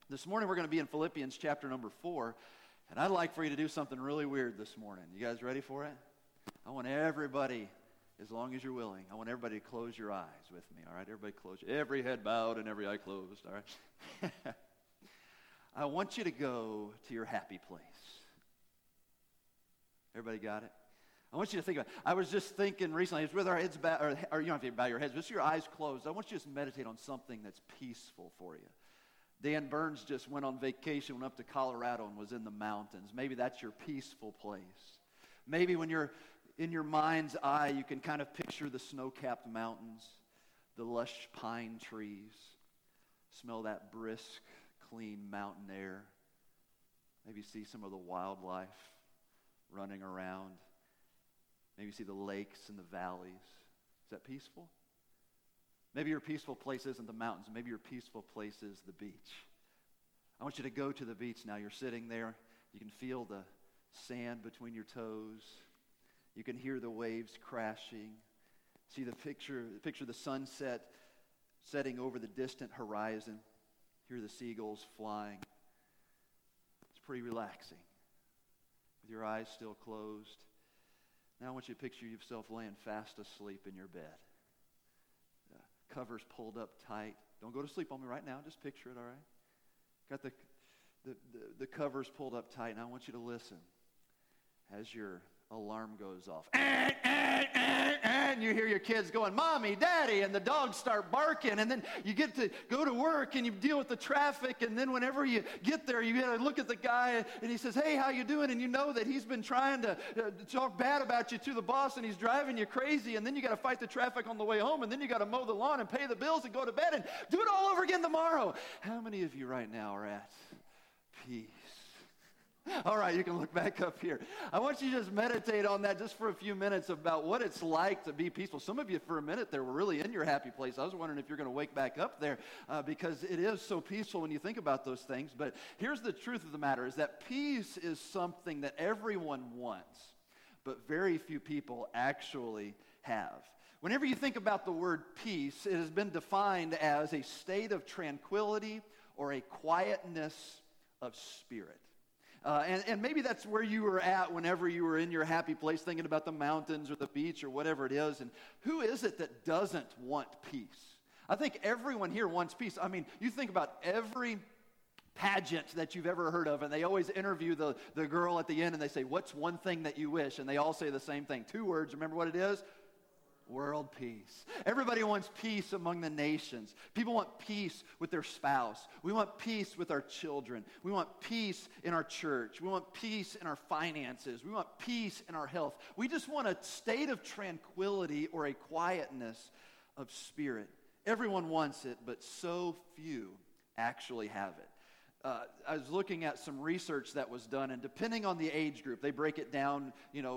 This morning we're going to be in Philippians chapter number 4, and I'd like for you to do something really weird this morning. You guys ready for it? I want everybody, as long as you're willing, I want everybody to close your eyes with me, all right? Everybody close, every head bowed and every eye closed, all right? I want you to go to your happy place. Everybody got it? I want you to think about it. I was just thinking recently, it's with our heads bowed, or you don't have to bow your heads, just your eyes closed. I want you to just meditate on something that's peaceful for you. Dan Burns just went on vacation, went up to Colorado and was in the mountains. Maybe that's your peaceful place. Maybe when you're in your mind's eye, you can kind of picture the snow-capped mountains, the lush pine trees, smell that brisk, clean mountain air. Maybe see some of the wildlife running around. Maybe see the lakes and the valleys. Is that peaceful? Maybe your peaceful place isn't the mountains. Maybe your peaceful place is the beach. I want you to go to the beach now. You're sitting there. You can feel the sand between your toes. You can hear the waves crashing. See the picture of the sunset setting over the distant horizon. Hear the seagulls flying. It's pretty relaxing. With your eyes still closed. Now I want you to picture yourself laying fast asleep in your bed. Covers pulled up tight. Don't go to sleep on me right now. Just picture it, all right? Got the covers pulled up tight. And I want you to listen as your alarm goes off. And you hear your kids going, Mommy, Daddy, and the dogs start barking. And then you get to go to work and you deal with the traffic. And then whenever you get there, you got to look at the guy and he says, hey, how you doing? And you know that he's been trying to talk bad about you to the boss and he's driving you crazy. And then you got to fight the traffic on the way home. And then you got to mow the lawn and pay the bills and go to bed and do it all over again tomorrow. How many of you right now are at peace? All right, you can look back up here. I want you to just meditate on that just for a few minutes about what it's like to be peaceful. Some of you for a minute there were really in your happy place. I was wondering if you're going to wake back up there because it is so peaceful when you think about those things. But here's the truth of the matter is that peace is something that everyone wants, but very few people actually have. Whenever you think about the word peace, it has been defined as a state of tranquility or a quietness of spirit. And maybe that's where you were at whenever you were in your happy place thinking about the mountains or the beach or whatever it is. And who is it that doesn't want peace? I think everyone here wants peace. I mean, you think about every pageant that you've ever heard of, and they always interview the girl at the end, and they say, what's one thing that you wish? And they all say the same thing. 2 words. Remember what it is? World peace. Everybody wants peace among the nations. People want peace with their spouse. We want peace with our children. We want peace in our church. We want peace in our finances. We want peace in our health. We just want a state of tranquility or a quietness of spirit. Everyone wants it, but so few actually have it. I was looking at some research that was done, and depending on the age group, they break it down,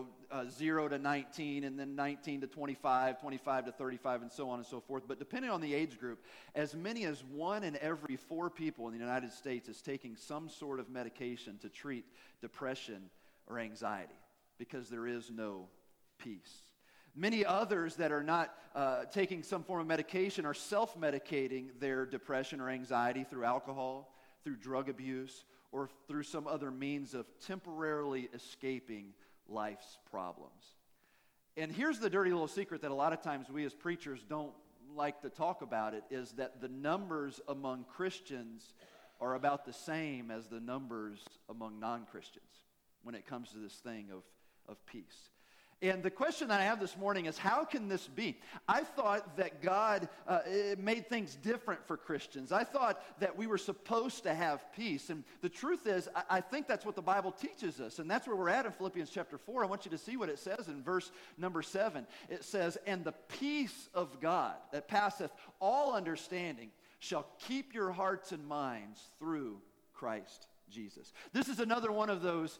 0 to 19, and then 19 to 25, 25 to 35, and so on and so forth. But depending on the age group, as many as 1 in every 4 people in the United States is taking some sort of medication to treat depression or anxiety because there is no peace. Many others that are not taking some form of medication are self-medicating their depression or anxiety through alcohol, through drug abuse, or through some other means of temporarily escaping life's problems. And here's the dirty little secret that a lot of times we as preachers don't like to talk about it, is that the numbers among Christians are about the same as the numbers among non-Christians when it comes to this thing of peace. And the question that I have this morning is, how can this be? I thought that God made things different for Christians. I thought that we were supposed to have peace. And the truth is, I think that's what the Bible teaches us. And that's where we're at in Philippians chapter 4. I want you to see what it says in verse number 7. It says, and the peace of God that passeth all understanding shall keep your hearts and minds through Christ Jesus. This is another one of those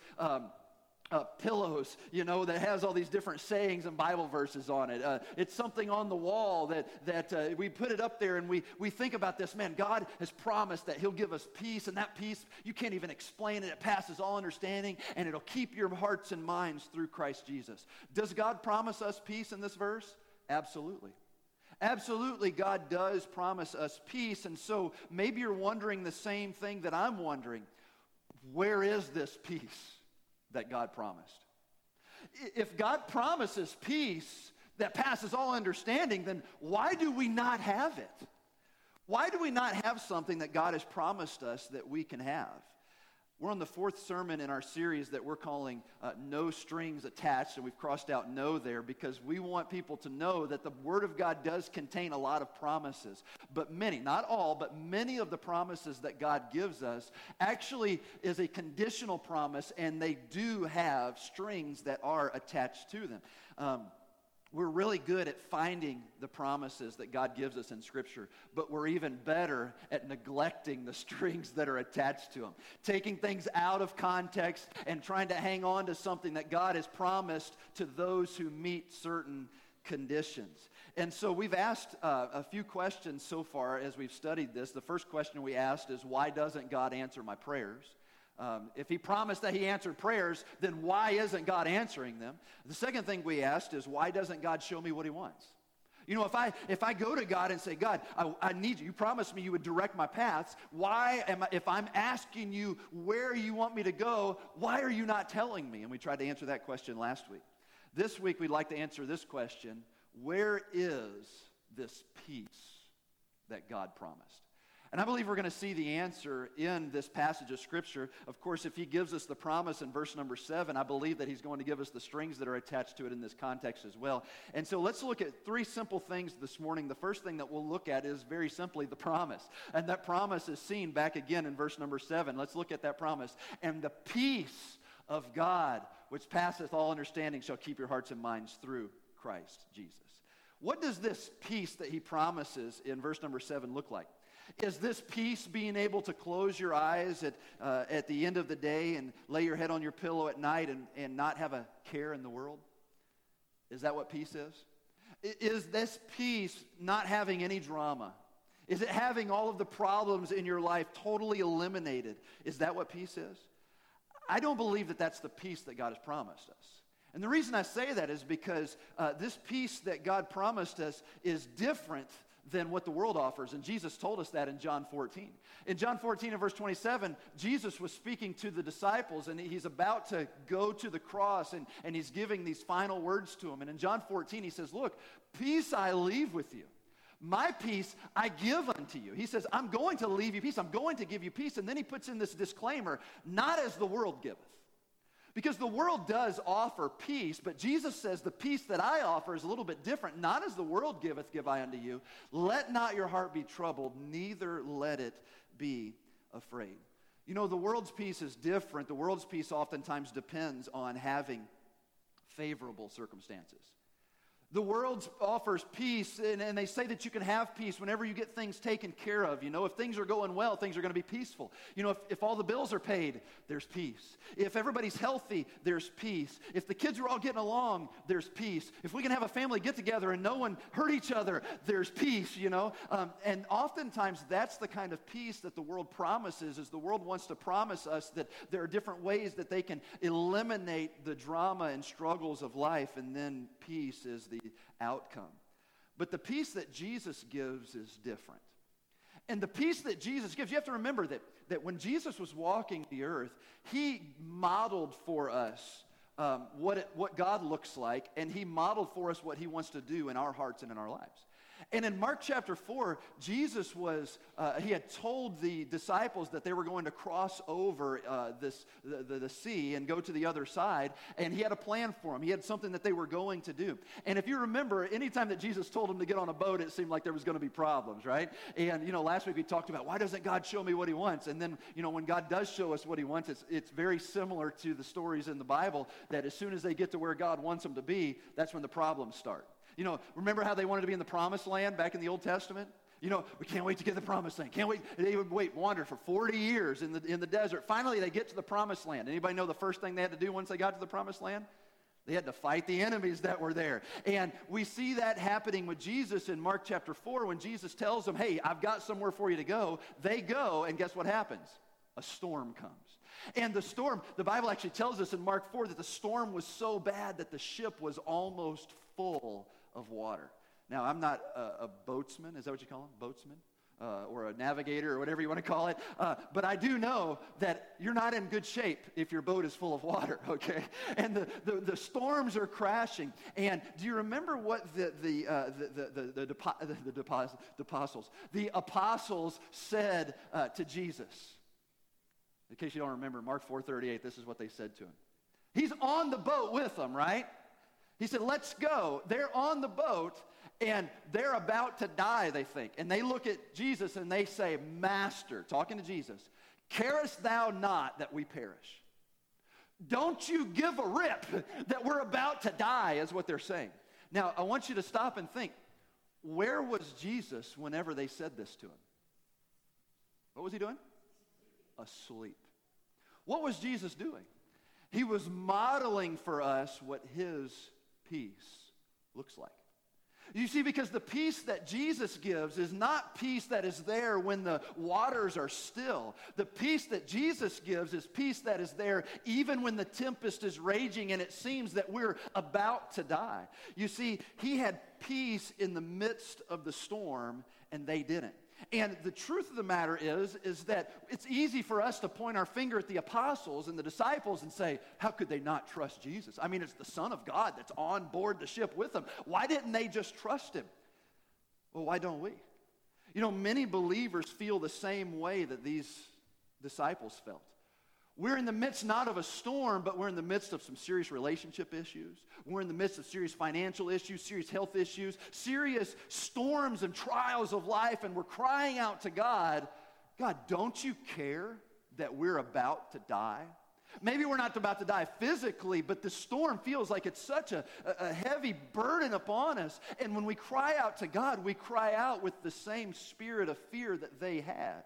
pillows, that has all these different sayings and Bible verses on it. It's something on the wall that we put it up there, and we think about this. Man, God has promised that he'll give us peace, and that peace, you can't even explain it. It passes all understanding, and it'll keep your hearts and minds through Christ Jesus. Does God promise us peace in this verse? Absolutely. Absolutely, God does promise us peace, and so maybe you're wondering the same thing that I'm wondering. Where is this peace that God promised? If God promises peace that passes all understanding, then why do we not have it? Why do we not have something that God has promised us that we can have? We're on the fourth sermon in our series that we're calling No Strings Attached, and we've crossed out no there because we want people to know that the Word of God does contain a lot of promises. But many, not all, but many of the promises that God gives us actually is a conditional promise, and they do have strings that are attached to them. We're really good at finding the promises that God gives us in Scripture, but we're even better at neglecting the strings that are attached to them. Taking things out of context and trying to hang on to something that God has promised to those who meet certain conditions. And so we've asked a few questions so far as we've studied this. The first question we asked is, why doesn't God answer my prayers? If he promised that he answered prayers, then why isn't God answering them? The second thing we asked is, why doesn't God show me what he wants? You know, if I go to God and say, God, I need you. You promised me you would direct my paths. If I'm asking you where you want me to go, why are you not telling me? And we tried to answer that question last week. This week, we'd like to answer this question: where is this peace that God promised? And I believe we're going to see the answer in this passage of Scripture. Of course, if he gives us the promise in verse number 7, I believe that he's going to give us the strings that are attached to it in this context as well. And so let's look at three simple things this morning. The first thing that we'll look at is very simply the promise. And that promise is seen back again in verse number 7. Let's look at that promise. And the peace of God, which passeth all understanding, shall keep your hearts and minds through Christ Jesus. What does this peace that he promises in verse number 7 look like? Is this peace being able to close your eyes at the end of the day and lay your head on your pillow at night and not have a care in the world? Is that what peace is? Is this peace not having any drama? Is it having all of the problems in your life totally eliminated? Is that what peace is? I don't believe that that's the peace that God has promised us. And the reason I say that is because this peace that God promised us is different than what the world offers. And Jesus told us that in John 14. In John 14 and verse 27, Jesus was speaking to the disciples, and he's about to go to the cross, and he's giving these final words to them. And in John 14, he says, look, peace I leave with you. My peace I give unto you. He says, I'm going to leave you peace. I'm going to give you peace. And then he puts in this disclaimer, not as the world giveth. Because the world does offer peace, but Jesus says the peace that I offer is a little bit different. Not as the world giveth, give I unto you. Let not your heart be troubled, neither let it be afraid. You know, the world's peace is different. The world's peace oftentimes depends on having favorable circumstances. The world offers peace, and they say that you can have peace whenever you get things taken care of. You know, if things are going well, things are going to be peaceful. You know, if all the bills are paid, there's peace. If everybody's healthy, there's peace. If the kids are all getting along, there's peace. If we can have a family get together and no one hurt each other, there's peace, you know. And oftentimes that's the kind of peace that the world promises, is the world wants to promise us that there are different ways that they can eliminate the drama and struggles of life, and then peace is the outcome. But the peace that Jesus gives is different. And the peace that Jesus gives, you have to remember that when Jesus was walking the earth, he modeled for us what God looks like, and he modeled for us what he wants to do in our hearts and in our lives. And in Mark chapter 4, Jesus he had told the disciples that they were going to cross over the sea and go to the other side, and he had a plan for them. He had something that they were going to do. And if you remember, anytime that Jesus told them to get on a boat, it seemed like there was going to be problems, right? And, you know, last week we talked about, why doesn't God show me what he wants? And then, you know, when God does show us what he wants, it's very similar to the stories in the Bible, that as soon as they get to where God wants them to be, that's when the problems start. You know, remember how they wanted to be in the promised land back in the Old Testament? You know, we can't wait to get the promised land. Can't wait. They would wander for 40 years in the desert. Finally, they get to the promised land. Anybody know the first thing they had to do once they got to the promised land? They had to fight the enemies that were there. And we see that happening with Jesus in Mark chapter 4 when Jesus tells them, hey, I've got somewhere for you to go. They go, and guess what happens? A storm comes. And the storm, the Bible actually tells us in Mark 4 that the storm was so bad that the ship was almost full of water. Now, I'm not a boatsman. Is that what you call them? Boatsman? Or a navigator or whatever you want to call it. But I do know that you're not in good shape if your boat is full of water, okay? And the storms are crashing. And do you remember what the apostles said to Jesus? In case you don't remember, Mark 4:38, this is what they said to him. He's on the boat with them, right? He said, let's go. They're on the boat, and they're about to die, they think. And they look at Jesus, and they say, Master, talking to Jesus, carest thou not that we perish? Don't you give a rip that we're about to die, is what they're saying. Now, I want you to stop and think, where was Jesus whenever they said this to him? What was he doing? Asleep. What was Jesus doing? He was modeling for us what his peace looks like. You see, because the peace that Jesus gives is not peace that is there when the waters are still. The peace that Jesus gives is peace that is there even when the tempest is raging and it seems that we're about to die. You see, he had peace in the midst of the storm, and they didn't. And the truth of the matter is that it's easy for us to point our finger at the apostles and the disciples and say, how could they not trust Jesus? I mean, it's the Son of God that's on board the ship with them. Why didn't they just trust him? Well, why don't we? You know, many believers feel the same way that these disciples felt. We're in the midst not of a storm, but we're in the midst of some serious relationship issues. We're in the midst of serious financial issues, serious health issues, serious storms and trials of life, and we're crying out to God, God, don't you care that we're about to die? Maybe we're not about to die physically, but the storm feels like it's such a heavy burden upon us. And when we cry out to God, we cry out with the same spirit of fear that they had.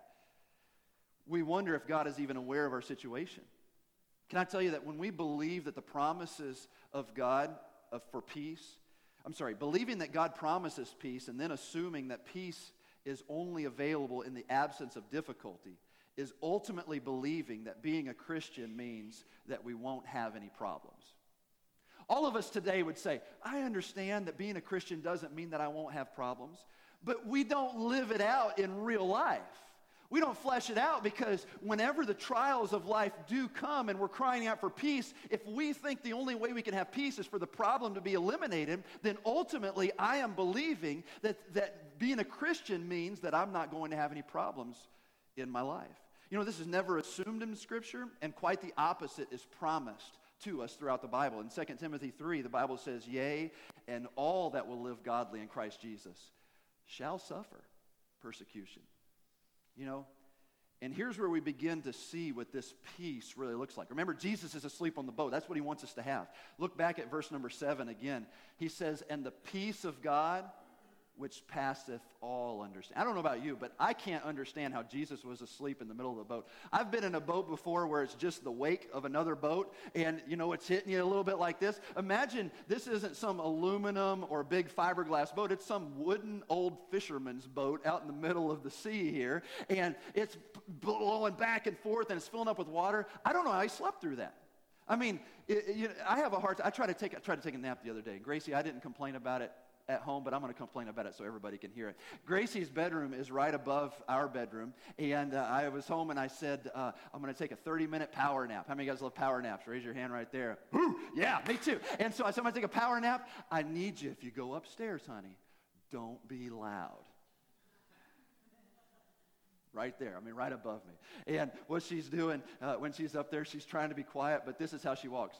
We wonder if God is even aware of our situation. Can I tell you that when we believe that the promises of God for peace, believing that God promises peace and then assuming that peace is only available in the absence of difficulty is ultimately believing that being a Christian means that we won't have any problems. All of us today would say, I understand that being a Christian doesn't mean that I won't have problems, but we don't live it out in real life. We don't flesh it out because whenever the trials of life do come and we're crying out for peace, if we think the only way we can have peace is for the problem to be eliminated, then ultimately I am believing that being a Christian means that I'm not going to have any problems in my life. You know, this is never assumed in Scripture, and quite the opposite is promised to us throughout the Bible. In 2 Timothy 3, the Bible says, yea, and all that will live godly in Christ Jesus shall suffer persecution. You know, and here's where we begin to see what this peace really looks like. Remember, Jesus is asleep on the boat. That's what he wants us to have. Look back at verse number 7 again. He says, and the peace of God, which passeth all understanding. I don't know about you, but I can't understand how Jesus was asleep in the middle of the boat. I've been in a boat before where it's just the wake of another boat, and, you know, it's hitting you a little bit like this. Imagine this isn't some aluminum or big fiberglass boat. It's some wooden old fisherman's boat out in the middle of the sea here, and it's blowing back and forth, and it's filling up with water. I don't know how he slept through that. I mean, I have a hard time. I tried to take a nap the other day. Gracie, I didn't complain about it at home, but I'm going to complain about it so everybody can hear it. Gracie's bedroom is right above our bedroom, and I was home and I said, I'm going to take a 30-minute power nap. How many of you guys love power naps? Raise your hand right there. Woo! Yeah, me too. And so I said, I'm going to take a power nap. I need you, if you go upstairs, honey, don't be loud. Right there, right above me. And what she's doing when she's up there, she's trying to be quiet, but this is how she walks.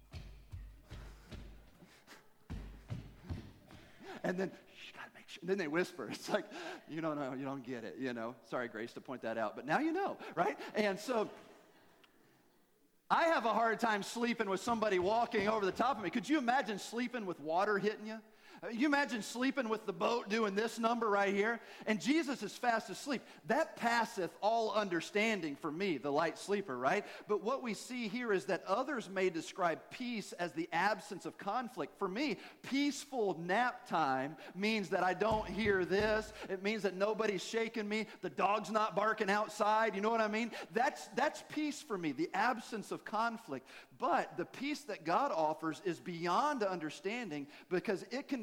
And then, you got to make sure. And then they whisper. It's like, you don't know, you don't get it, you know. Sorry, Grace, to point that out. But now you know, right? And so I have a hard time sleeping with somebody walking over the top of me. Could you imagine sleeping with water hitting you? You imagine sleeping with the boat doing this number right here, and Jesus is fast asleep. That passeth all understanding for me, the light sleeper, right? But what we see here is that others may describe peace as the absence of conflict. For me, peaceful nap time means that I don't hear this. It means that nobody's shaking me. The dog's not barking outside. You know what I mean? That's peace for me, the absence of conflict. But the peace that God offers is beyond understanding because it can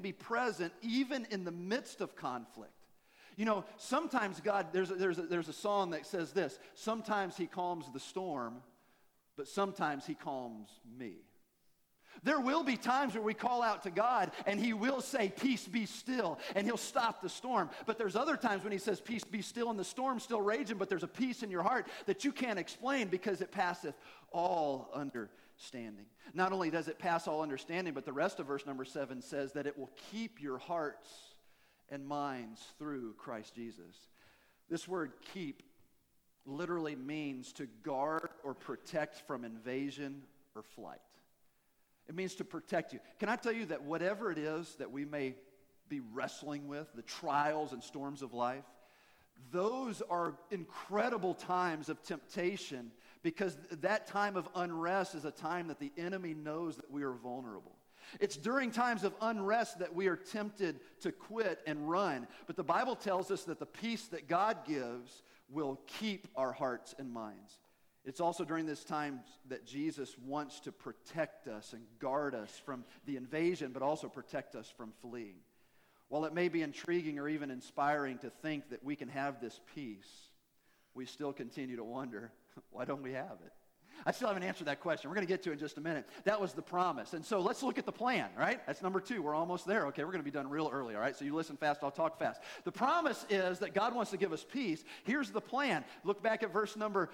be present even in the midst of conflict. You know, sometimes God, there's a song that says this, sometimes he calms the storm, but sometimes he calms me. There will be times where we call out to God and he will say, peace be still, and he'll stop the storm. But there's other times when he says, peace be still, and the storm's still raging, but there's a peace in your heart that you can't explain because it passeth all understanding. Not only does it pass all understanding, but the rest of verse number 7 says that it will keep your hearts and minds through Christ Jesus. This word keep literally means to guard or protect from invasion or flight. It means to protect you. Can I tell you that whatever it is that we may be wrestling with, the trials and storms of life, those are incredible times of temptation, because that time of unrest is a time that the enemy knows that we are vulnerable. It's during times of unrest that we are tempted to quit and run. But the Bible tells us that the peace that God gives will keep our hearts and minds. It's also during this time that Jesus wants to protect us and guard us from the invasion, but also protect us from fleeing. While it may be intriguing or even inspiring to think that we can have this peace, we still continue to wonder, why don't we have it? I still haven't answered that question. We're going to get to it in just a minute. That was the promise. And so let's look at the plan, right? That's number 2. We're almost there. Okay, we're going to be done real early, all right? So you listen fast, I'll talk fast. The promise is that God wants to give us peace. Here's the plan. Look back at verse number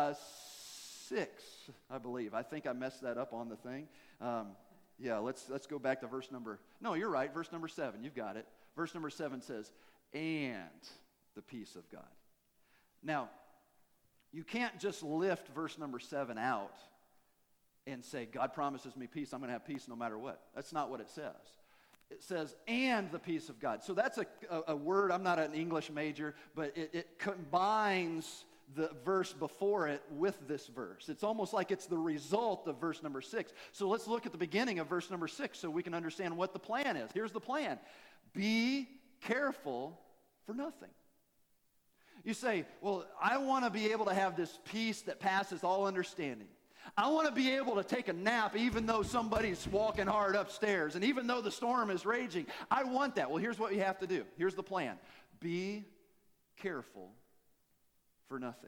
6, I believe. I think I messed that up on the thing. Let's go back to verse number... No, you're right. Verse number 7. You've got it. Verse number 7 says, and the peace of God. Now, you can't just lift verse number 7 out and say, God promises me peace, I'm going to have peace no matter what. That's not what it says. It says, and the peace of God. So that's a word, I'm not an English major, but it combines the verse before it with this verse. It's almost like it's the result of verse number 6. So let's look at the beginning of verse number 6 so we can understand what the plan is. Here's the plan. Be careful for nothing. You say, well, I want to be able to have this peace that passes all understanding. I want to be able to take a nap even though somebody's walking hard upstairs and even though the storm is raging. I want that. Well, here's what you have to do. Here's the plan. Be careful for nothing.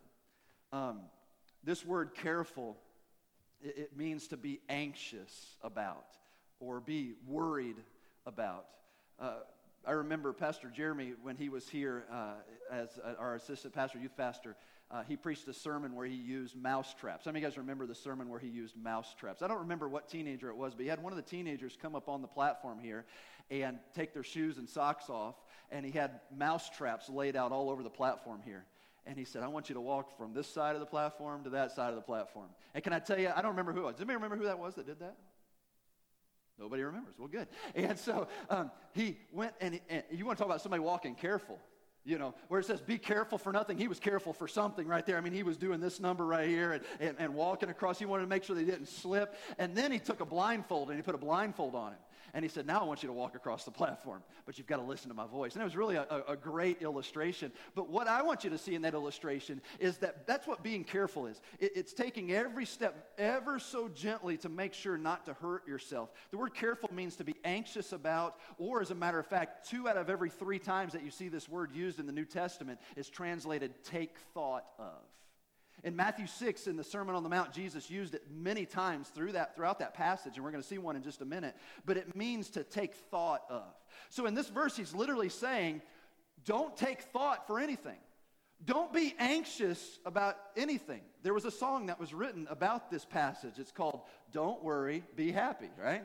This word careful, it means to be anxious about or be worried about. I remember Pastor Jeremy, when he was here as our assistant pastor, youth pastor, he preached a sermon where he used mouse traps. How many of you guys remember the sermon where he used mouse traps? I don't remember what teenager it was, but he had one of the teenagers come up on the platform here and take their shoes and socks off, and he had mouse traps laid out all over the platform here. And he said, I want you to walk from this side of the platform to that side of the platform. And can I tell you, I don't remember who it was. Does anybody remember who that was that did that? Nobody remembers. Well, good. And so he went, and you want to talk about somebody walking careful, you know, where it says be careful for nothing. He was careful for something right there. I mean, he was doing this number right here and walking across. He wanted to make sure they didn't slip. And then he took a blindfold and he put a blindfold on him. And he said, now I want you to walk across the platform, but you've got to listen to my voice. And it was really a great illustration. But what I want you to see in that illustration is that that's what being careful is. It's taking every step ever so gently to make sure not to hurt yourself. The word careful means to be anxious about, or as a matter of fact, 2 out of every 3 times that you see this word used in the New Testament is translated take thought of. In Matthew 6, in the Sermon on the Mount, Jesus used it many times throughout that passage, and we're going to see one in just a minute, but it means to take thought of. So in this verse, he's literally saying, don't take thought for anything. Don't be anxious about anything. There was a song that was written about this passage. It's called, Don't Worry, Be Happy, right?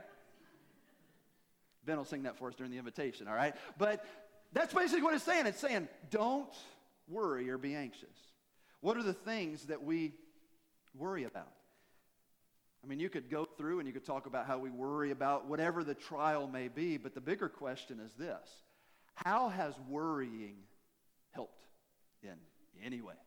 Ben will sing that for us during the invitation, all right? But that's basically what it's saying. It's saying, don't worry or be anxious. What are the things that we worry about? I mean, you could go through and you could talk about how we worry about whatever the trial may be, but the bigger question is this. How has worrying helped in any way?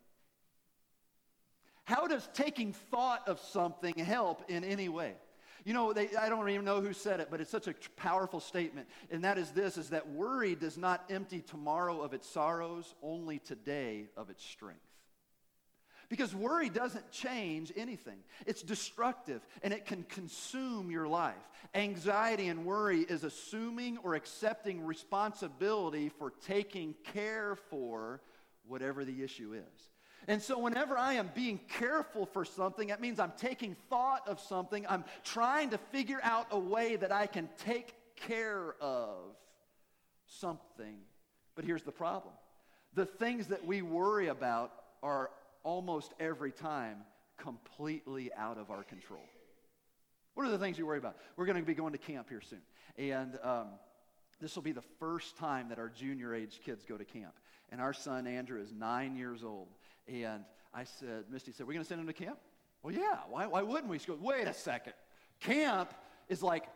How does taking thought of something help in any way? You know, I don't even know who said it, but it's such a powerful statement, and that is this, is that worry does not empty tomorrow of its sorrows, only today of its strength. Because worry doesn't change anything. It's destructive, and it can consume your life. Anxiety and worry is assuming or accepting responsibility for taking care for whatever the issue is. And so whenever I am being careful for something, that means I'm taking thought of something. I'm trying to figure out a way that I can take care of something. But here's the problem. The things that we worry about are almost every time completely out of our control. What are the things you worry about? We're going to be going to camp here soon. And this will be the first time that our junior age kids go to camp. And our son, Andrew, is 9 years old. And Misty said, we're going to send him to camp? Well, yeah. Why wouldn't we? She goes, wait a second. Camp is like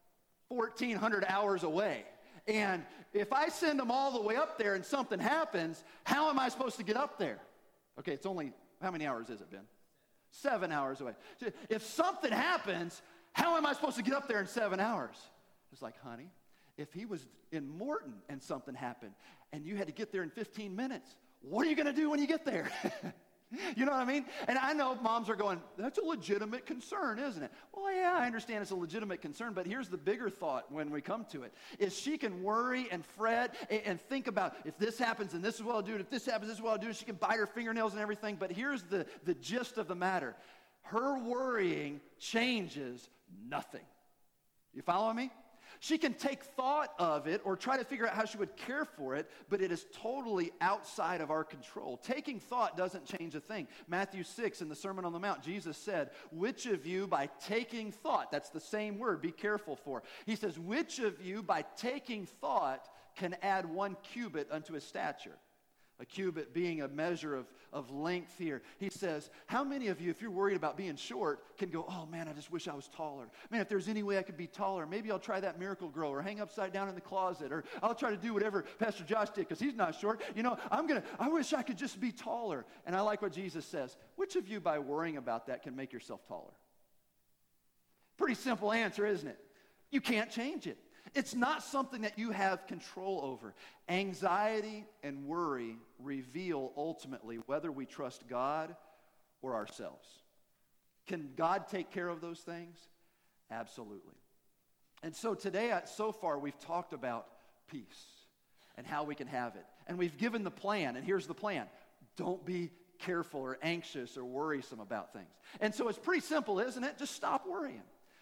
1,400 hours away. And if I send them all the way up there and something happens, how am I supposed to get up there? Okay, it's only, how many hours is it, Ben? 7 hours away. So if something happens, how am I supposed to get up there in 7 hours? It's like, honey, if he was in Morton and something happened and you had to get there in 15 minutes, what are you going to do when you get there? You know what I mean? And I know moms are going, that's a legitimate concern, isn't it? Well, yeah, I understand it's a legitimate concern, but here's the bigger thought when we come to it, is she can worry and fret and think about, if this happens, and this is what I'll do, and if this happens, this is what I'll do, and she can bite her fingernails and everything, but here's the gist of the matter. Her worrying changes nothing. You follow me? She can take thought of it or try to figure out how she would care for it, but it is totally outside of our control. Taking thought doesn't change a thing. Matthew 6 in the Sermon on the Mount, Jesus said, which of you by taking thought, that's the same word, be careful for. He says, which of you by taking thought can add 1 cubit unto his stature? A cubit being a measure of length here. He says, how many of you, if you're worried about being short, can go, oh man, I just wish I was taller. Man, if there's any way I could be taller, maybe I'll try that Miracle Grow or hang upside down in the closet, or I'll try to do whatever Pastor Josh did because he's not short. You know, I wish I could just be taller. And I like what Jesus says. Which of you by worrying about that can make yourself taller? Pretty simple answer, isn't it? You can't change it. It's not something that you have control over. Anxiety and worry reveal ultimately whether we trust God or ourselves. Can God take care of those things? Absolutely. And so today, so far, we've talked about peace and how we can have it. And we've given the plan, and here's the plan. Don't be careful or anxious or worrisome about things. And so it's pretty simple, isn't it? Just stop worrying.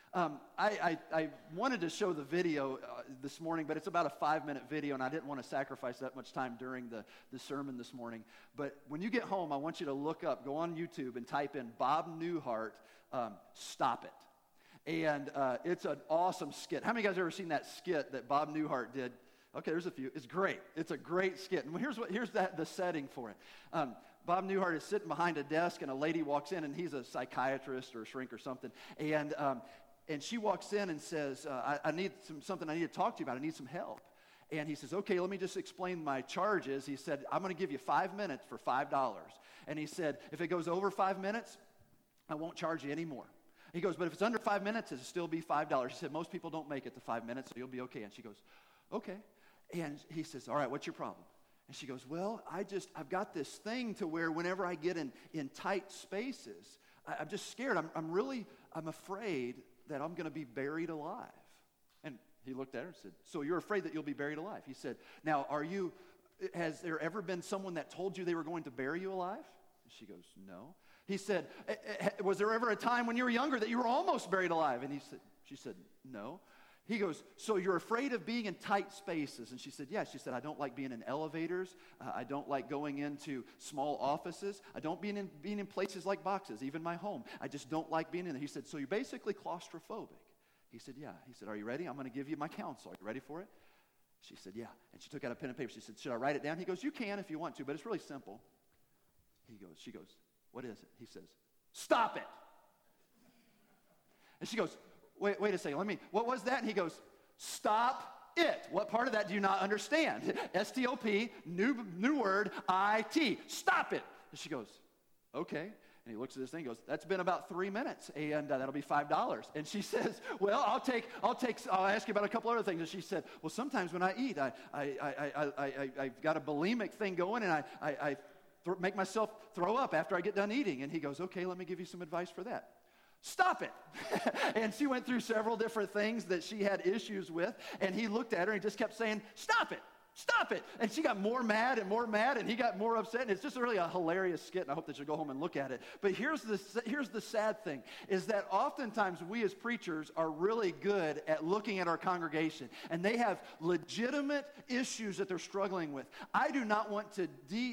I wanted to show the video this morning, but it's about a 5-minute video, and I didn't want to sacrifice that much time during the sermon this morning. But when you get home, I want you to look up, go on YouTube, and type in Bob Newhart, Stop It. And it's an awesome skit. How many of you guys have ever seen that skit that Bob Newhart did? Okay, there's a few. It's great. It's a great skit. And here's the setting for it. Bob Newhart is sitting behind a desk, and a lady walks in, and he's a psychiatrist or a shrink or something. And she walks in and says, I need something I need to talk to you about. I need some help. And he says, okay, let me just explain my charges. He said, I'm going to give you 5 minutes for $5. And he said, if it goes over 5 minutes, I won't charge you anymore. He goes, but if it's under 5 minutes, it'll still be $5. He said, most people don't make it to 5 minutes, so you'll be okay. And she goes, okay. And he says, all right, what's your problem? And she goes, well, I've got this thing to where whenever I get in tight spaces, I'm just scared. I'm afraid that I'm going to be buried alive. And he looked at her and said, so you're afraid that you'll be buried alive? He said, now, has there ever been someone that told you they were going to bury you alive? And she goes, no. He said, was there ever a time when you were younger that you were almost buried alive? And she said, no. He goes, so you're afraid of being in tight spaces? And she said, yeah. She said, I don't like being in elevators. I don't like going into small offices. I don't being in places like boxes, even my home. I just don't like being in there. He said, so you're basically claustrophobic. He said, yeah. He said, are you ready? I'm going to give you my counsel. Are you ready for it? She said, yeah. And she took out a pen and paper. She said, should I write it down? He goes, you can if you want to, but it's really simple. She goes, what is it? He says, stop it. And she goes, Wait a second, what was that? And he goes, stop it. What part of that do you not understand? S-T-O-P, new word, I-T, stop it. And she goes, okay. And he looks at this thing and goes, that's been about 3 minutes, and that'll be $5. And she says, well, I'll ask you about a couple other things. And she said, well, sometimes when I eat, I've got a bulimic thing going, and make myself throw up after I get done eating. And he goes, okay, let me give you some advice for that. Stop it. And she went through several different things that she had issues with. And he looked at her and just kept saying, stop it. Stop it. And she got more mad, and he got more upset. And it's just really a hilarious skit, and I hope that you'll go home and look at it. But here's the sad thing, is that oftentimes we as preachers are really good at looking at our congregation, and they have legitimate issues that they're struggling with. I do not want to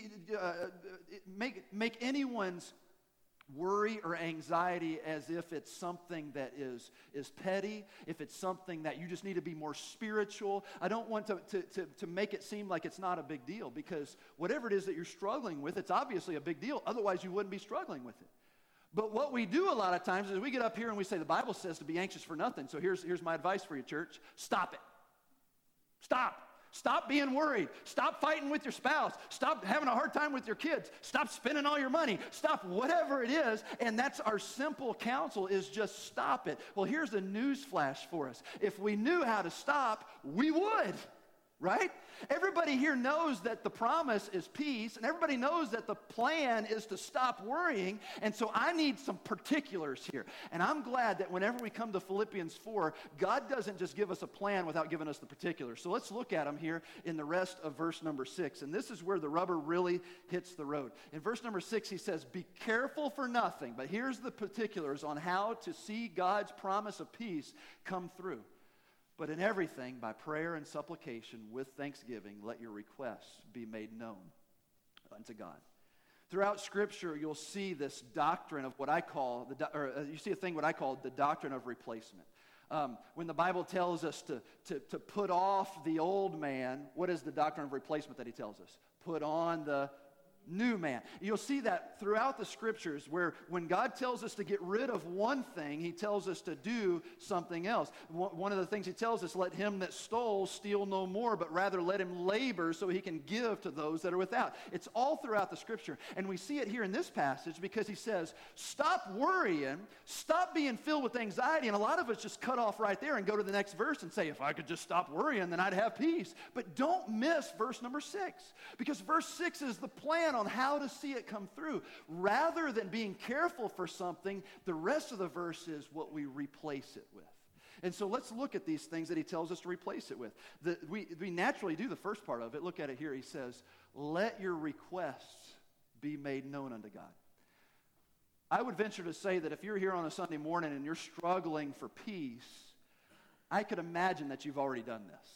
make anyone's worry or anxiety as if it's something that is petty, if it's something that you just need to be more spiritual. I don't want to make it seem like it's not a big deal, because whatever it is that you're struggling with, it's obviously a big deal. Otherwise, you wouldn't be struggling with it. But what we do a lot of times is we get up here and we say, the Bible says to be anxious for nothing. So here's my advice for you, church. Stop it. Stop. Stop being worried. Stop fighting with your spouse. Stop having a hard time with your kids. Stop spending all your money. Stop whatever it is. And that's our simple counsel, is just stop it. Well, here's a news flash for us. If we knew how to stop, we would. Right? Everybody here knows that the promise is peace, and everybody knows that the plan is to stop worrying, and so I need some particulars here. And I'm glad that whenever we come to Philippians 4, God doesn't just give us a plan without giving us the particulars. So let's look at them here in the rest of verse number 6, and this is where the rubber really hits the road. In verse number 6, he says, be careful for nothing, but here's the particulars on how to see God's promise of peace come through. But in everything, by prayer and supplication, with thanksgiving, let your requests be made known unto God. Throughout Scripture, you'll see this doctrine of what I call, you see a thing what I call the doctrine of replacement. When the Bible tells us to put off the old man, what is the doctrine of replacement that he tells us? Put on the new man. You'll see that throughout the Scriptures, where when God tells us to get rid of one thing, he tells us to do something else. One of the things he tells us, let him that stole steal no more, but rather let him labor so he can give to those that are without. It's all throughout the Scripture. And we see it here in this passage because he says, stop worrying, stop being filled with anxiety. And a lot of us just cut off right there and go to the next verse and say, if I could just stop worrying, then I'd have peace. But don't miss verse number 6, because verse 6 is the plan on how to see it come through. Rather than being careful for something, the rest of the verse is what we replace it with. And so let's look at these things that he tells us to replace it with. We naturally do the first part of it. Look at it here. He says, let your requests be made known unto God. I would venture to say that if you're here on a Sunday morning and you're struggling for peace, I could imagine that you've already done this.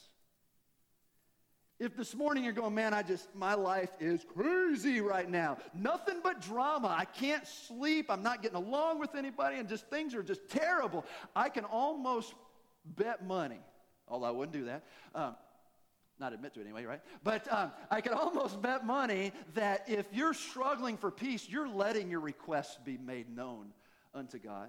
If this morning you're going, man, my life is crazy right now. Nothing but drama. I can't sleep. I'm not getting along with anybody, and just things are just terrible. I can almost bet money, although I wouldn't do that. Not admit to it anyway, right? But I can almost bet money that if you're struggling for peace, you're letting your requests be made known unto God.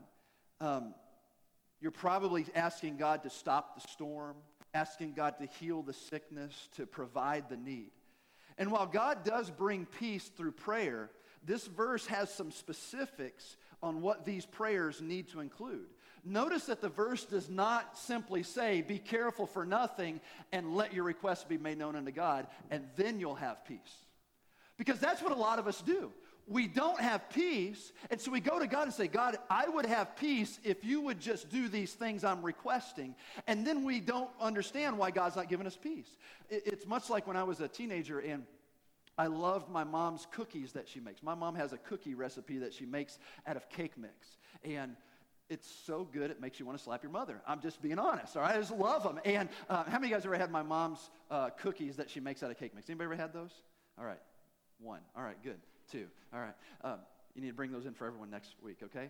You're probably asking God to stop the storm, asking God to heal the sickness, to provide the need. And while God does bring peace through prayer, this verse has some specifics on what these prayers need to include. Notice that the verse does not simply say, be careful for nothing and let your requests be made known unto God, and then you'll have peace. Because that's what a lot of us do. We don't have peace, and so we go to God and say, God, I would have peace if you would just do these things I'm requesting. And then we don't understand why God's not giving us peace. It's much like when I was a teenager and I loved my mom's cookies that she makes. My mom has a cookie recipe that she makes out of cake mix. And it's so good it makes you want to slap your mother. I'm just being honest, all right? I just love them. And how many of you guys ever had my mom's cookies that she makes out of cake mix? Anybody ever had those? All right, 1. All right, good. 2. All right. You need to bring those in for everyone next week, okay?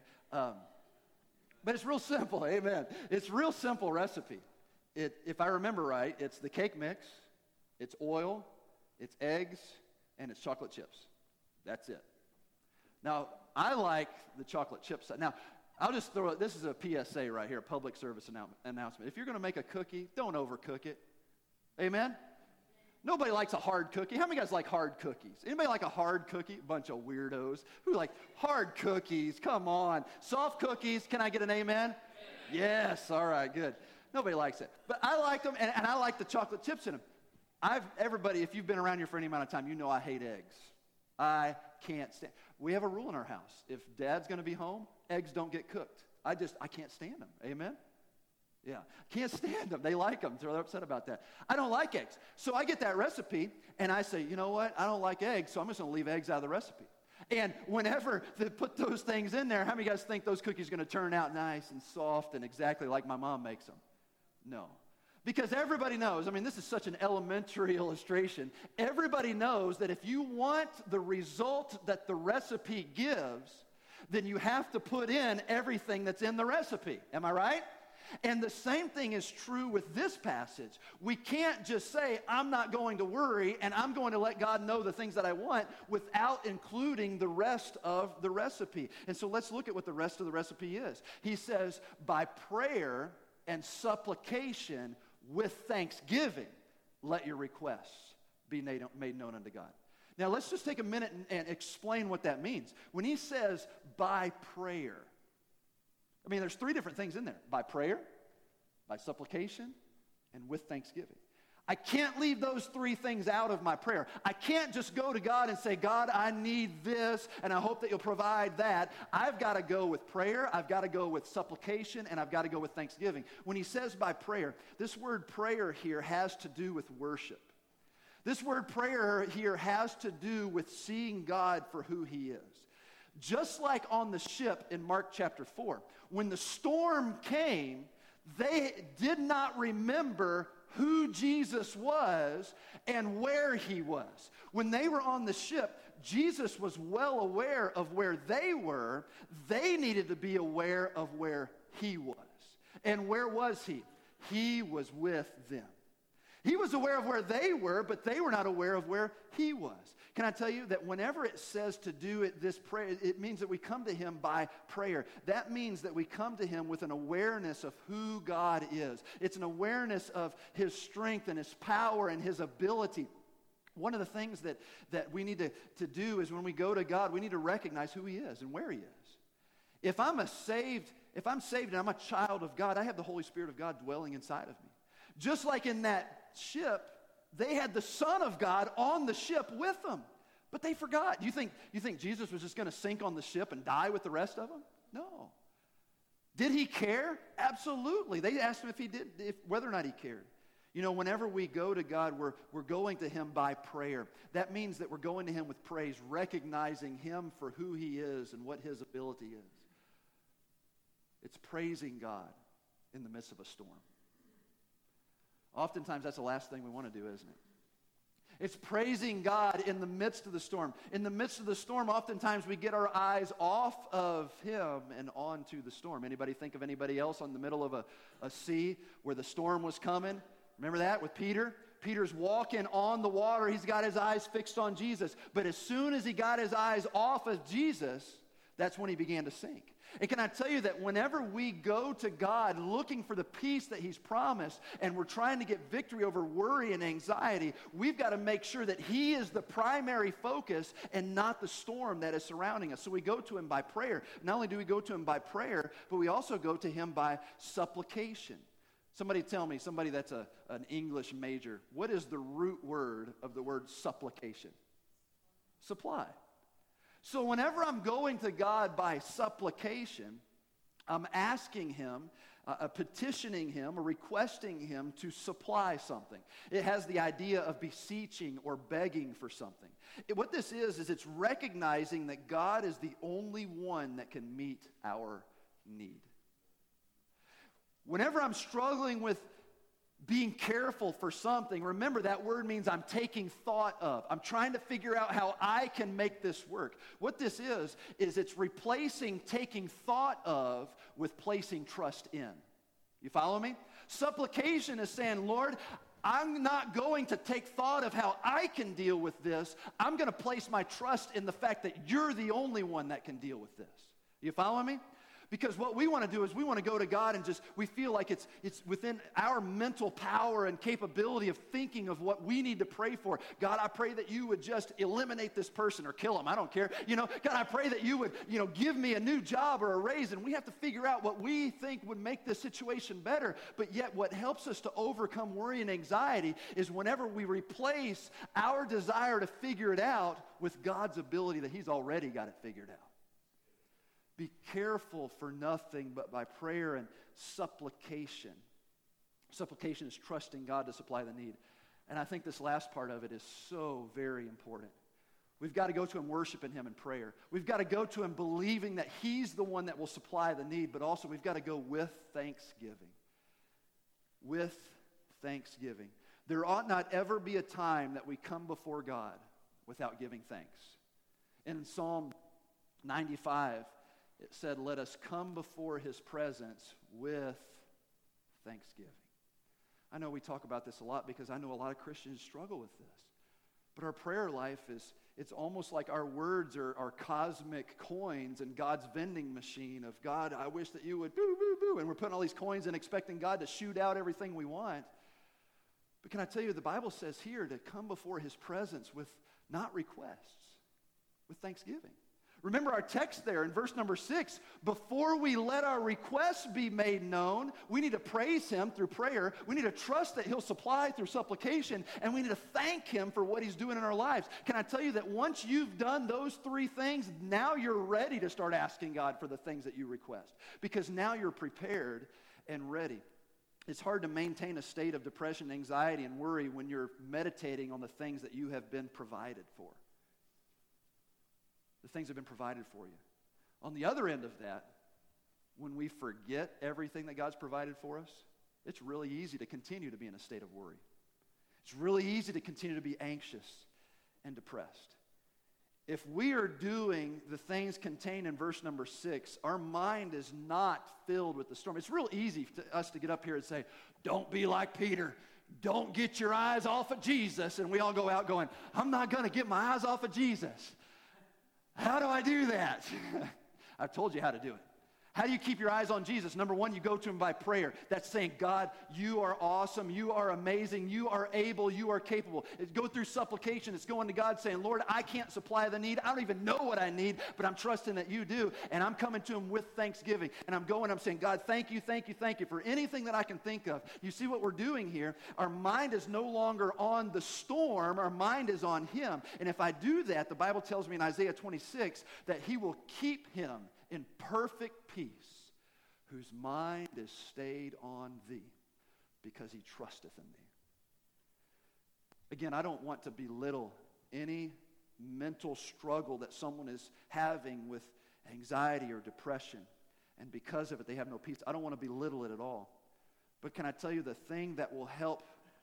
But it's real simple, amen. It's real simple recipe. If I remember right, it's the cake mix, it's oil, it's eggs, and it's chocolate chips. That's it. Now, I like the chocolate chips. Now, I'll just throw it. This is a PSA right here, public service announcement. If you're going to make a cookie, don't overcook it. Amen? Nobody likes a hard cookie. How many guys like hard cookies? Anybody like a hard cookie? Bunch of weirdos. Who like hard cookies? Come on. Soft cookies, can I get an amen? Yes, all right, good. Nobody likes it. But I like them, and I like the chocolate chips in them. Everybody, if you've been around here for any amount of time, you know I hate eggs. I can't stand. We have a rule in our house. If Dad's going to be home, eggs don't get cooked. I can't stand them. Amen? Yeah. Can't stand them. They like them. So they're upset about that. I don't like eggs. So I get that recipe, and I say, you know what? I don't like eggs, so I'm just going to leave eggs out of the recipe. And whenever they put those things in there, how many of you guys think those cookies are going to turn out nice and soft and exactly like my mom makes them? No. Because everybody knows, I mean, this is such an elementary illustration. Everybody knows that if you want the result that the recipe gives, then you have to put in everything that's in the recipe. Am I right? And the same thing is true with this passage. We can't just say, I'm not going to worry and I'm going to let God know the things that I want without including the rest of the recipe. And so let's look at what the rest of the recipe is. He says, by prayer and supplication with thanksgiving, let your requests be made known unto God. Now let's just take a minute and explain what that means. When he says, by prayer, I mean, there's three different things in there. By prayer, by supplication, and with thanksgiving. I can't leave those three things out of my prayer. I can't just go to God and say, God, I need this, and I hope that you'll provide that. I've got to go with prayer, I've got to go with supplication, and I've got to go with thanksgiving. When he says by prayer, this word prayer here has to do with worship. This word prayer here has to do with seeing God for who he is. Just like on the ship in Mark chapter 4, when the storm came, they did not remember who Jesus was and where he was. When they were on the ship, Jesus was well aware of where they were. They needed to be aware of where he was. And where was he? He was with them. He was aware of where they were, but they were not aware of where he was. Can I tell you that whenever it says to do it this prayer, it means that we come to him by prayer. That means that we come to him with an awareness of who God is. It's an awareness of his strength and his power and his ability. One of the things that we need to do is when we go to God, we need to recognize who he is and where he is. If I'm saved and I'm a child of God, I have the Holy Spirit of God dwelling inside of me. Just like in that ship, they had the Son of God on the ship with them, but they forgot. You think Jesus was just going to sink on the ship and die with the rest of them? No. Did he care? Absolutely. They asked him whether or not he cared. You know, whenever we go to God, we're going to him by prayer. That means that we're going to him with praise, recognizing him for who he is and what his ability is. It's praising God in the midst of a storm. Oftentimes, that's the last thing we want to do, isn't it? It's praising God in the midst of the storm. In the midst of the storm, oftentimes we get our eyes off of him and onto the storm. Anybody think of anybody else on the middle of a sea where the storm was coming? Remember that with Peter? Peter's walking on the water. He's got his eyes fixed on Jesus. But as soon as he got his eyes off of Jesus, that's when he began to sink. And can I tell you that whenever we go to God looking for the peace that he's promised and we're trying to get victory over worry and anxiety, we've got to make sure that he is the primary focus and not the storm that is surrounding us. So we go to him by prayer. Not only do we go to him by prayer, but we also go to him by supplication. Somebody tell me, somebody that's an English major, what is the root word of the word supplication? Supply. So whenever I'm going to God by supplication, I'm asking him, petitioning him, or requesting him to supply something. It has the idea of beseeching or begging for something. What this is it's recognizing that God is the only one that can meet our need. Whenever I'm struggling with being careful for something, remember that word means I'm taking thought of. I'm trying to figure out how I can make this work. What this is it's replacing taking thought of with placing trust in. You follow me? Supplication is saying, Lord, I'm not going to take thought of how I can deal with this. I'm going to place my trust in the fact that you're the only one that can deal with this. You follow me? Because what we want to do is we want to go to God and we feel like it's within our mental power and capability of thinking of what we need to pray for. God, I pray that you would just eliminate this person or kill him. I don't care. God, I pray that you would, give me a new job or a raise. And we have to figure out what we think would make this situation better. But yet what helps us to overcome worry and anxiety is whenever we replace our desire to figure it out with God's ability that he's already got it figured out. Be careful for nothing but by prayer and supplication. Supplication is trusting God to supply the need. And I think this last part of it is so very important. We've got to go to him worshiping him in prayer. We've got to go to him believing that he's the one that will supply the need, but also we've got to go with thanksgiving. With thanksgiving. There ought not ever be a time that we come before God without giving thanks. In Psalm 95, it said, let us come before his presence with thanksgiving. I know we talk about this a lot because I know a lot of Christians struggle with this. But our prayer life it's almost like our words are cosmic coins in God's vending machine of, God, I wish that you would boo, boo, boo. And we're putting all these coins in expecting God to shoot out everything we want. But can I tell you, the Bible says here to come before his presence with not requests, with thanksgiving. Remember our text there in verse number 6. Before we let our requests be made known, we need to praise him through prayer. We need to trust that he'll supply through supplication. And we need to thank him for what he's doing in our lives. Can I tell you that once you've done those three things, now you're ready to start asking God for the things that you request. Because now you're prepared and ready. It's hard to maintain a state of depression, anxiety, and worry when you're meditating on the things that you have been provided for. The things have been provided for you. On the other end of that, when we forget everything that God's provided for us, it's really easy to continue to be in a state of worry. It's really easy to continue to be anxious and depressed. If we are doing the things contained in verse number 6, our mind is not filled with the storm. It's real easy for us to get up here and say, don't be like Peter. Don't get your eyes off of Jesus. And we all go out going, I'm not going to get my eyes off of Jesus. How do I do that? I've told you how to do it. How do you keep your eyes on Jesus? Number one, you go to him by prayer. That's saying, God, you are awesome. You are amazing. You are able. You are capable. It's go through supplication. It's going to God saying, Lord, I can't supply the need. I don't even know what I need, but I'm trusting that you do. And I'm coming to him with thanksgiving. And I'm saying, God, thank you for anything that I can think of. You see what we're doing here? Our mind is no longer on the storm. Our mind is on him. And if I do that, the Bible tells me in Isaiah 26 that he will keep him in perfect peace, whose mind is stayed on thee, because he trusteth in thee. Again, I don't want to belittle any mental struggle that someone is having with anxiety or depression, and because of it they have no peace. I don't want to belittle it at all. But can I tell you the thing that will help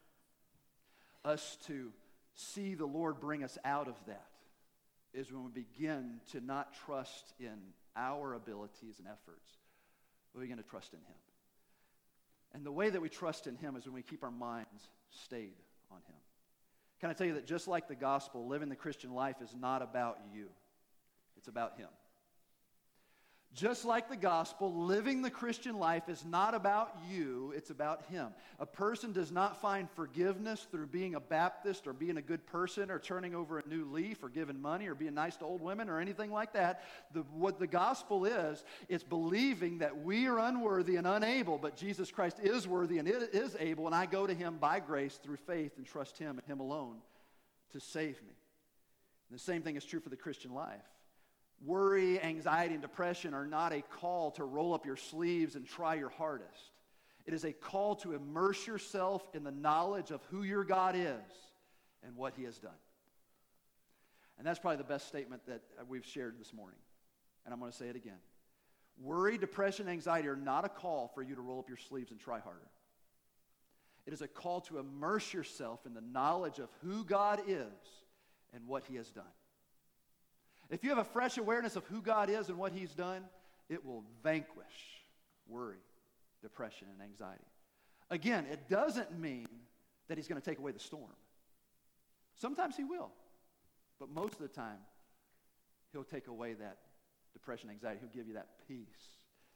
us to see the Lord bring us out of that is when we begin to not trust in our abilities and efforts, but we begin to trust in him. And the way that we trust in him is when we keep our minds stayed on him. Can I tell you that just like the gospel, living the Christian life is not about you. It's about him. Just like the gospel, living the Christian life is not about you, it's about him. A person does not find forgiveness through being a Baptist or being a good person or turning over a new leaf or giving money or being nice to old women or anything like that. What the gospel is, it's believing that we are unworthy and unable, but Jesus Christ is worthy and is able, and I go to him by grace through faith and trust him and him alone to save me. And the same thing is true for the Christian life. Worry, anxiety, and depression are not a call to roll up your sleeves and try your hardest. It is a call to immerse yourself in the knowledge of who your God is and what he has done. And that's probably the best statement that we've shared this morning. And I'm going to say it again. Worry, depression, anxiety are not a call for you to roll up your sleeves and try harder. It is a call to immerse yourself in the knowledge of who God is and what he has done. If you have a fresh awareness of who God is and what he's done, it will vanquish worry, depression, and anxiety. Again, it doesn't mean that he's going to take away the storm. Sometimes he will, but most of the time, he'll take away that depression, anxiety. He'll give you that peace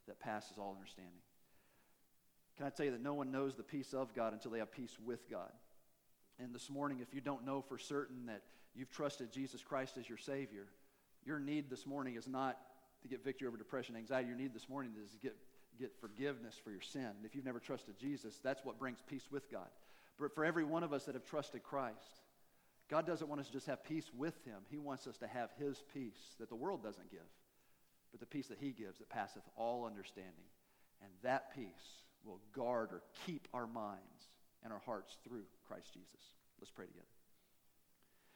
that passes all understanding. Can I tell you that no one knows the peace of God until they have peace with God? And this morning, if you don't know for certain that you've trusted Jesus Christ as your Savior, your need this morning is not to get victory over depression and anxiety. Your need this morning is to get forgiveness for your sin. And if you've never trusted Jesus, that's what brings peace with God. But for every one of us that have trusted Christ, God doesn't want us to just have peace with Him. He wants us to have His peace that the world doesn't give, but the peace that He gives that passeth all understanding. And that peace will guard or keep our minds and our hearts through Christ Jesus. Let's pray together.